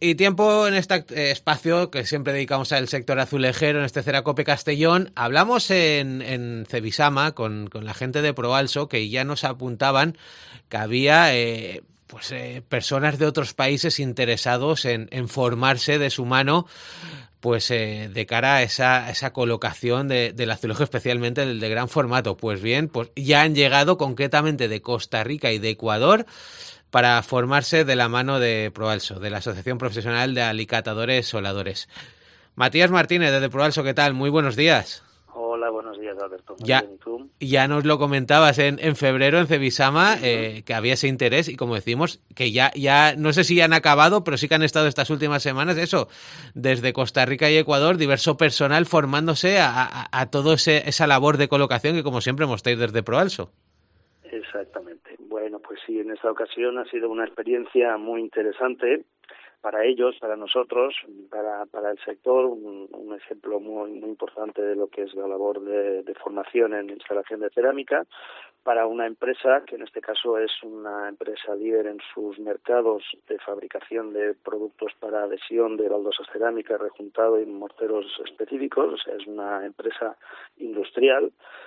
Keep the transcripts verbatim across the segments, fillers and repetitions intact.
Y tiempo en este eh, espacio que siempre dedicamos al sector azulejero, en este Ceracope Castellón. Hablamos en, en Cebisama con, con la gente de Proalso, que ya nos apuntaban que había eh, pues eh, personas de otros países interesados en, en formarse de su mano, pues eh, de cara a esa, a esa colocación de, del azulejo, especialmente del de gran formato. Pues bien, pues ya han llegado concretamente de Costa Rica y de Ecuador para formarse de la mano de Proalso, de la Asociación Profesional de Alicatadores Soladores. Matías Martínez, desde Proalso, ¿qué tal? Muy buenos días. Hola, buenos días, Alberto. Muy Ya, bien, ¿y tú? ya nos lo comentabas en, en febrero en Cebisama, uh-huh. eh, que había ese interés y, como decimos, que ya, ya, no sé si ya han acabado, pero sí que han estado estas últimas semanas, eso, desde Costa Rica y Ecuador, diverso personal formándose a, a, a toda esa labor de colocación que, como siempre, mostráis desde Proalso. Exactamente. Bueno, pues sí, en esta ocasión ha sido una experiencia muy interesante para ellos, para nosotros, para, para el sector, un, un ejemplo muy, muy importante de lo que es la labor de, de formación en instalación de cerámica, para una empresa que en este caso es una empresa líder en sus mercados de fabricación de productos para adhesión de baldosas cerámicas, rejuntado y morteros específicos, o sea, es una empresa industrial.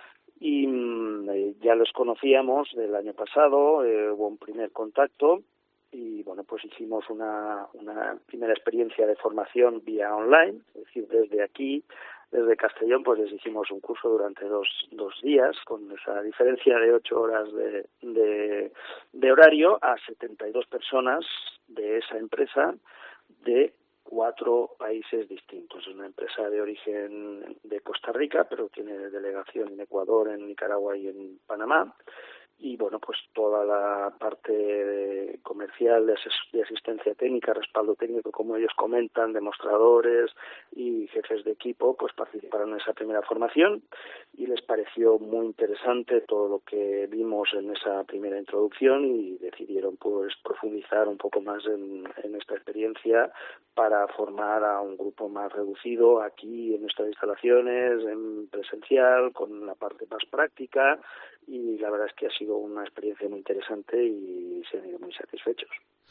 Y eh, ya los conocíamos del año pasado, eh, hubo un primer contacto y bueno, pues hicimos una, una primera experiencia de formación vía online, es decir, desde aquí, desde Castellón, pues les hicimos un curso durante dos, dos días, con esa diferencia de ocho horas de, de, de horario a setenta y dos personas de esa empresa de cuatro países distintos. Es una empresa de origen de Costa Rica, pero tiene delegación en Ecuador, en Nicaragua y en Panamá. Y bueno, pues toda la parte comercial de, ases- de asistencia técnica, respaldo técnico, como ellos comentan, demostradores y jefes de equipo, pues participaron en esa primera formación y les pareció muy interesante todo lo que vimos en esa primera introducción y decidieron pues profundizar un poco más en, en esta experiencia para formar a un grupo más reducido aquí en nuestras instalaciones, en presencial, con la parte más práctica, y la verdad es que ha sido una experiencia muy interesante y se han ido muy satisfechos.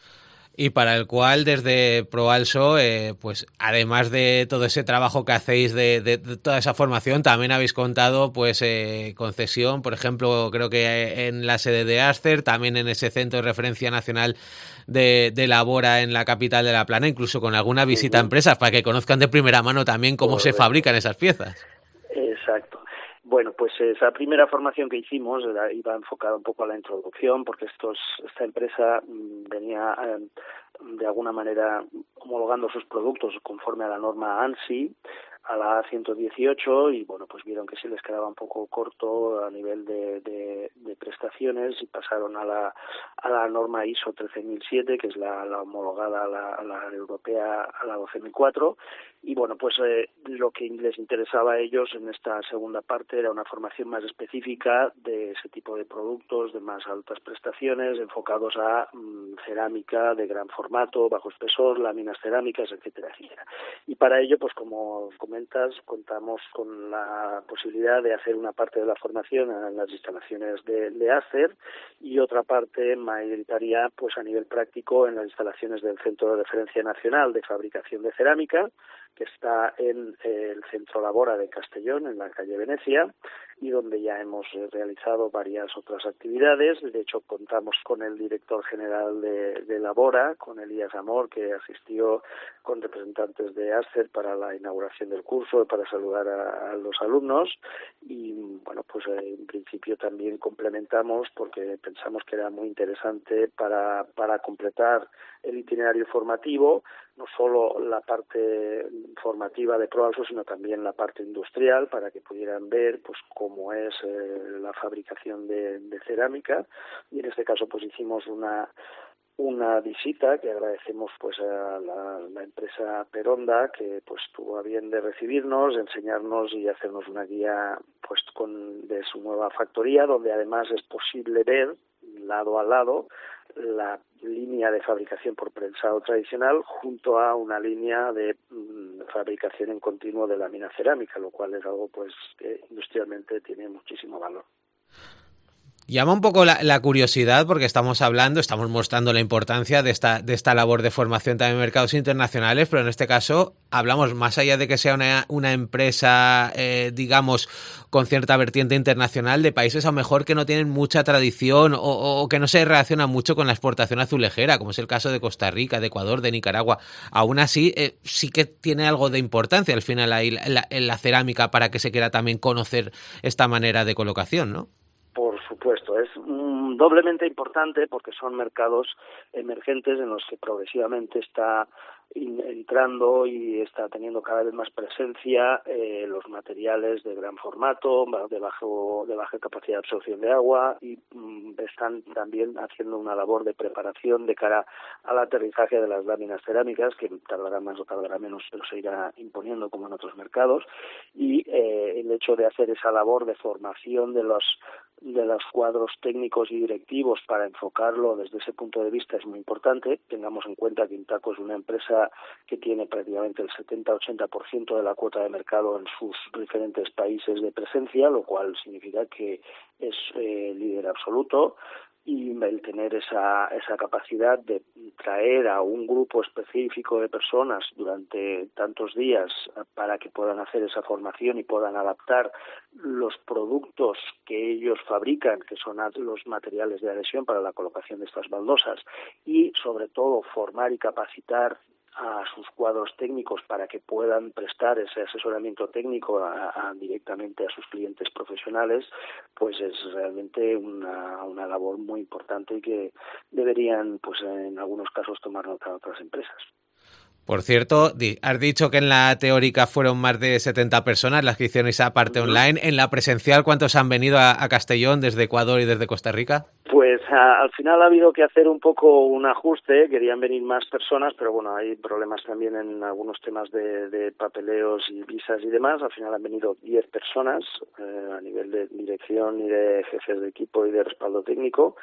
Y para el cual desde Proalso, eh, pues además de todo ese trabajo que hacéis de, de, de toda esa formación, también habéis contado pues eh, concesión, por ejemplo, creo que en la sede de Acer, también en ese centro de referencia nacional de, de Labora en la capital de La Plana, incluso con alguna visita uh-huh. a empresas para que conozcan de primera mano también cómo Correcto. se fabrican esas piezas. Exacto. Bueno, pues esa primera formación que hicimos era, iba enfocada un poco a la introducción, porque estos, esta empresa mmm, venía eh, de alguna manera homologando sus productos conforme a la norma ANSI, a la A ciento dieciocho, y bueno, pues vieron que sí les quedaba un poco corto a nivel de, de, de prestaciones y pasaron a la a la norma ISO trece mil siete, que es la, la homologada a la, a la europea, a la doce mil cuatro, y bueno, pues eh, lo que les interesaba a ellos en esta segunda parte era una formación más específica de ese tipo de productos de más altas prestaciones, enfocados a mm, cerámica de gran formato, bajo espesor, láminas cerámicas, etcétera, etcétera. Y para ello, pues como comentas, contamos con la posibilidad de hacer una parte de la formación en las instalaciones de, de Acer y otra parte mayoritaria pues a nivel práctico en las instalaciones del Centro de Referencia Nacional de Fabricación de Cerámica, que está en el Centro Labora de Castellón, en la calle Venecia, y donde ya hemos realizado varias otras actividades. De hecho, contamos con el director general de, de Labora, con Elías Amor, que asistió con representantes de Acer para la inauguración del curso, para saludar a, a los alumnos, y bueno, pues eh, en principio también complementamos porque pensamos que era muy interesante para, para completar el itinerario formativo, no solo la parte formativa de Proalso, sino también la parte industrial, para que pudieran ver pues cómo es eh, la fabricación de, de cerámica. Y en este caso pues hicimos una una visita que agradecemos pues a la, la empresa Peronda, que pues tuvo a bien de recibirnos, enseñarnos y hacernos una guía pues con de su nueva factoría, donde además es posible ver lado a lado la línea de fabricación por prensado tradicional junto a una línea de mmm, fabricación en continuo de lámina cerámica, lo cual es algo pues que industrialmente tiene muchísimo valor. Llama un poco la, la curiosidad porque estamos hablando, estamos mostrando la importancia de esta, de esta labor de formación también en mercados internacionales, pero en este caso hablamos más allá de que sea una, una empresa, eh, digamos, con cierta vertiente internacional de países a lo mejor que no tienen mucha tradición o, o que no se relacionan mucho con la exportación azulejera, como es el caso de Costa Rica, de Ecuador, de Nicaragua. Aún así, eh, sí que tiene algo de importancia al final ahí la, la, la cerámica para que se quiera también conocer esta manera de colocación, ¿no? Por supuesto, es mm, doblemente importante porque son mercados emergentes en los que progresivamente está in, entrando y está teniendo cada vez más presencia eh, los materiales de gran formato, de bajo de baja capacidad de absorción de agua y mm, están también haciendo una labor de preparación de cara al aterrizaje de las láminas cerámicas, que tardará más o tardará menos, pero se irá imponiendo como en otros mercados, y eh, el hecho de hacer esa labor de formación de los de los cuadros técnicos y directivos para enfocarlo desde ese punto de vista es muy importante. Tengamos en cuenta que Intaco es una empresa que tiene prácticamente el setenta a ochenta por ciento de la cuota de mercado en sus diferentes países de presencia, lo cual significa que es eh, líder absoluto. Y el tener esa esa capacidad de traer a un grupo específico de personas durante tantos días para que puedan hacer esa formación y puedan adaptar los productos que ellos fabrican, que son los materiales de adhesión para la colocación de estas baldosas, y sobre todo formar y capacitar a sus cuadros técnicos para que puedan prestar ese asesoramiento técnico a, a, directamente a sus clientes profesionales, pues es realmente una, una labor muy importante y que deberían, pues en algunos casos, tomar nota de otras empresas. Por cierto, has dicho que en la teórica fueron más de setenta personas las que hicieron esa parte uh-huh. online. ¿En la presencial cuántos han venido a, a Castellón desde Ecuador y desde Costa Rica? Pues a, al final ha habido que hacer un poco un ajuste, querían venir más personas, pero bueno, hay problemas también en algunos temas de, de papeleos y visas y demás. Al final han venido diez personas eh, a nivel de dirección y de jefes de equipo y de respaldo técnico.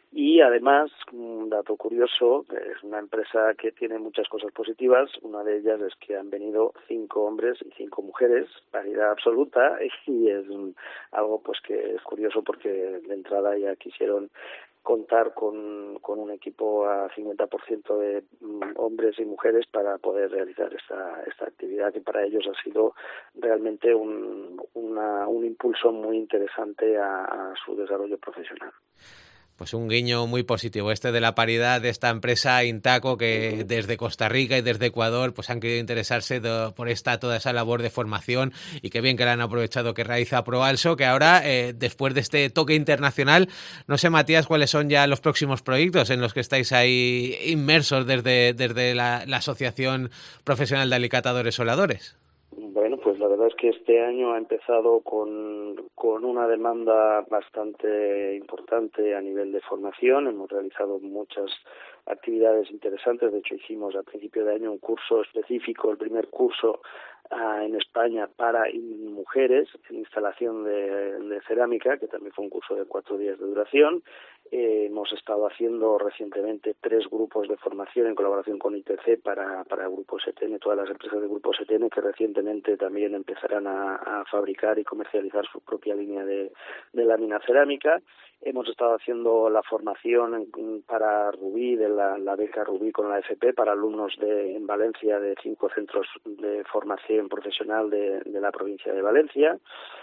Y además, un dato curioso, es una empresa que tiene muchas cosas positivas. Una de ellas es que han venido cinco hombres y cinco mujeres, paridad absoluta, y es un, algo pues que es curioso porque de entrada ya quisieron contar con, con un equipo a cincuenta por ciento de mm, hombres y mujeres para poder realizar esta, esta actividad, que para ellos ha sido realmente un, una, un impulso muy interesante a, a su desarrollo profesional. Pues un guiño muy positivo este de la paridad de esta empresa Intaco, que desde Costa Rica y desde Ecuador pues han querido interesarse de, por esta toda esa labor de formación, y qué bien que la han aprovechado que realiza Proalso, que ahora eh, después de este toque internacional, no sé, Matías, cuáles son ya los próximos proyectos en los que estáis ahí inmersos desde, desde la, la Asociación Profesional de Alicatadores Soldadores. Bueno, pues la verdad es que este año ha empezado con, con una demanda bastante importante a nivel de formación. Hemos realizado muchas actividades interesantes. De hecho, hicimos a principio de año un curso específico, el primer curso uh, en España para mujeres en instalación de, de cerámica, que también fue un curso de cuatro días de duración. Eh, hemos estado haciendo recientemente tres grupos de formación en colaboración con I T C para, para el Grupo S T N, todas las empresas del Grupo S T N que recientemente también empezarán a, a fabricar y comercializar su propia línea de, de lámina cerámica. Hemos estado haciendo la formación en, para Rubí, de la, la beca Rubí con la F P, para alumnos de, en Valencia de cinco centros de formación profesional de, de la provincia de Valencia.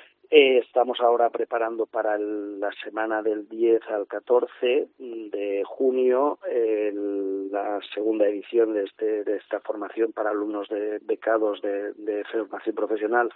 Eh, estamos ahora preparando para el, la semana del diez al catorce de junio el, la segunda edición de, este, de esta formación para alumnos de becados de, de formación profesional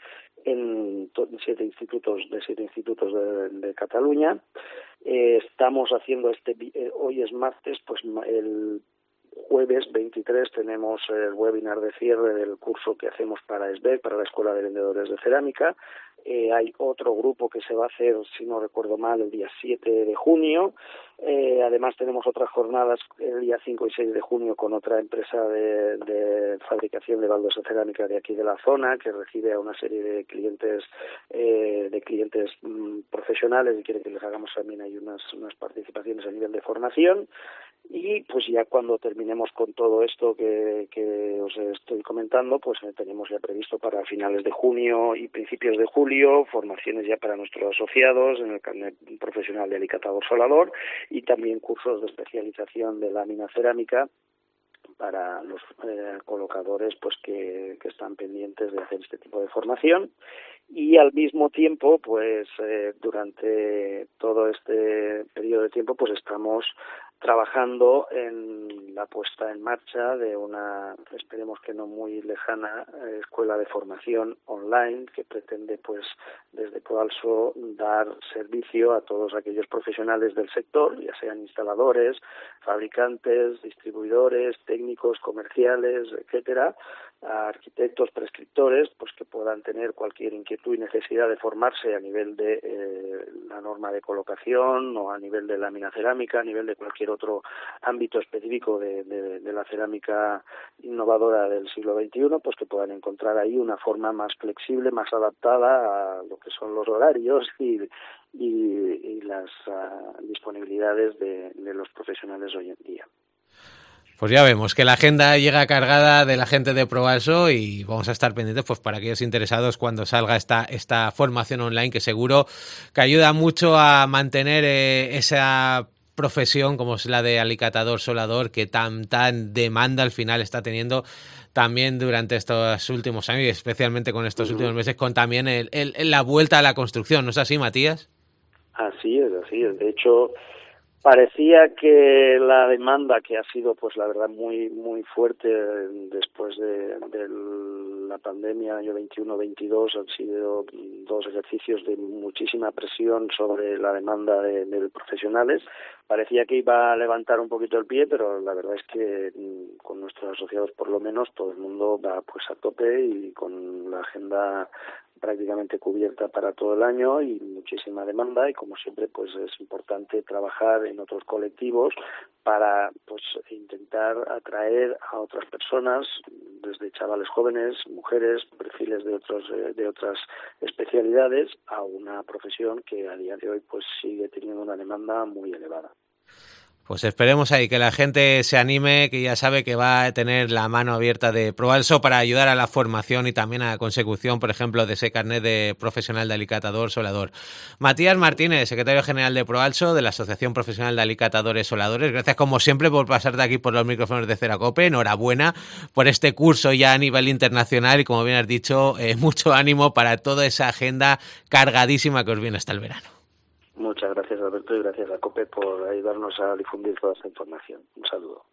en to, siete institutos de siete institutos de, de Cataluña. Eh, estamos haciendo este eh, hoy es martes, pues el jueves veintitrés tenemos el webinar de cierre del curso que hacemos para S B E C, para la Escuela de Vendedores de Cerámica. Eh, hay otro grupo que se va a hacer, si no recuerdo mal, el día siete de junio. Eh, además tenemos otras jornadas el día cinco y seis de junio con otra empresa de, de fabricación de baldosas cerámicas de aquí de la zona, que recibe a una serie de clientes eh, de clientes mmm, profesionales y quiere que les hagamos también ahí unas, unas participaciones a nivel de formación. Y pues ya cuando terminemos con todo esto que, que os he estoy comentando, pues eh, tenemos ya previsto para finales de junio y principios de julio formaciones ya para nuestros asociados en el carnet profesional de alicatador solador y también cursos de especialización de lámina cerámica para los eh, colocadores pues que, que están pendientes de hacer este tipo de formación. Y al mismo tiempo, pues eh, durante todo este periodo de tiempo, pues estamos trabajando en la puesta en marcha de una, esperemos que no muy lejana, eh, escuela de formación online que pretende, pues, desde Proalso dar servicio a todos aquellos profesionales del sector, ya sean instaladores, fabricantes, distribuidores, técnicos, comerciales, etcétera, a arquitectos, prescriptores, pues que puedan tener cualquier inquietud y necesidad de formarse a nivel de eh, la norma de colocación o a nivel de lámina cerámica, a nivel de cualquier otro ámbito específico de, de, de la cerámica innovadora del siglo veintiuno, pues que puedan encontrar ahí una forma más flexible, más adaptada a lo que son los horarios y, y, y las uh, disponibilidades de, de los profesionales hoy en día. Pues ya vemos que la agenda llega cargada de la gente de Proalso y vamos a estar pendientes pues para aquellos interesados cuando salga esta esta formación online, que seguro que ayuda mucho a mantener eh, esa profesión como es la de alicatador solador, que tan tan demanda al final está teniendo también durante estos últimos años y especialmente con estos uh-huh. últimos meses, con también el, el, la vuelta a la construcción. ¿No es así, Matías? Así es, así es. De hecho, parecía que la demanda, que ha sido, pues la verdad, muy muy fuerte después de, de la pandemia, año veintiuno veintidós, han sido dos ejercicios de muchísima presión sobre la demanda de, de profesionales. Parecía que iba a levantar un poquito el pie, pero la verdad es que con nuestros asociados, por lo menos, todo el mundo va pues a tope y con la agenda prácticamente cubierta para todo el año y muchísima demanda, y como siempre pues es importante trabajar en otros colectivos para pues intentar atraer a otras personas, desde chavales jóvenes, mujeres, perfiles de otros de otras especialidades, a una profesión que a día de hoy pues sigue teniendo una demanda muy elevada. Pues esperemos ahí que la gente se anime, que ya sabe que va a tener la mano abierta de Proalso para ayudar a la formación y también a la consecución, por ejemplo, de ese carnet de profesional de alicatador solador. Matías Martínez, secretario general de Proalso, de la Asociación Profesional de Alicatadores Soladores. Gracias, como siempre, por pasarte aquí por los micrófonos de Ceracope. Enhorabuena por este curso ya a nivel internacional y, como bien has dicho, eh, mucho ánimo para toda esa agenda cargadísima que os viene hasta el verano. Muchas gracias, Alberto, y gracias a COPE por ayudarnos a difundir toda esta información. Un saludo.